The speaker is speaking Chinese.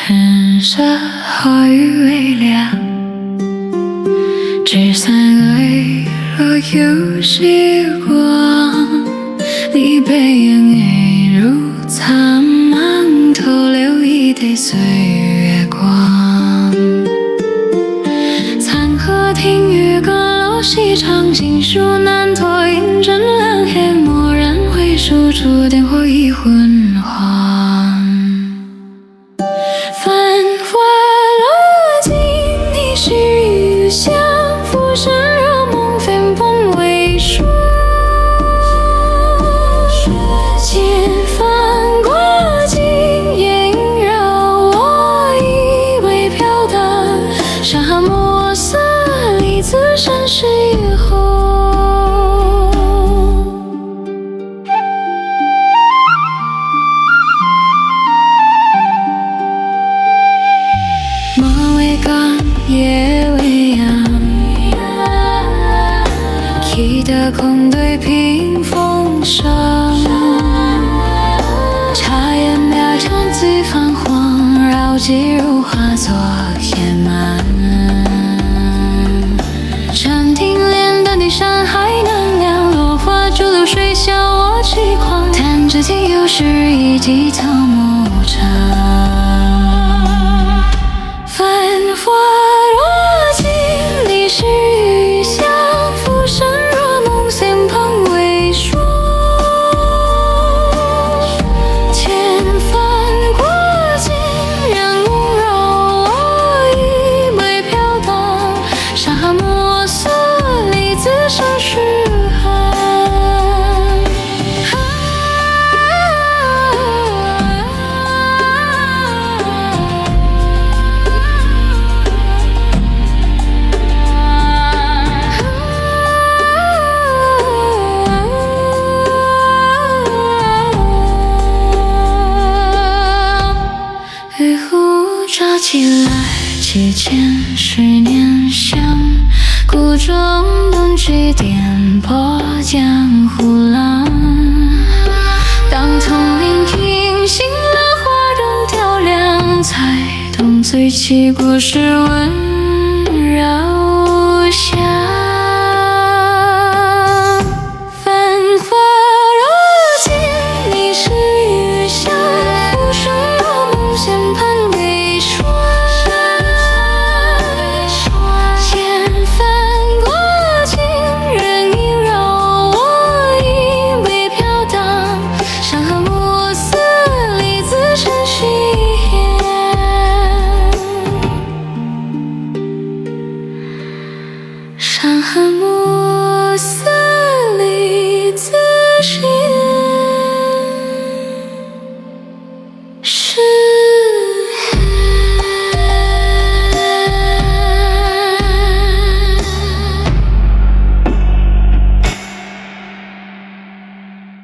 人生可以微凉，只算微弱有时光。你背影映入苍茫，徒留一滴岁月光。残荷听雨歌楼西长，锦书难托银针两黑，蓦然回首，烛点火已昏黄。繁华落尽，你是余香，浮生若梦，飞蓬为霜。千帆过尽，烟萦绕我依偎飘荡。沙漠色里自山是以后。梦为港，夜为阳，记得空对屏风上。茶烟苗场最泛黄，绕几如化作野蛮。山顶连的你山海难量，落花逐流水向我痴狂。弹指间又是一季草木长。繁华落尽，你是余香，浮生若梦，仙蓬为霜。千帆过尽，人梦绕我依偎飘荡。沙漠色里自生是寒。玉壶抓起来，几千十年香，谷中冬去颠簸江湖浪。当从聆听新浪花中调亮，才懂醉起故事温柔乡。繁华落尽，你是余香，浮生若梦，仙蓬为霜。千帆过尽，人萦绕我依偎飘荡。山河暮色里自成虚言。山河暮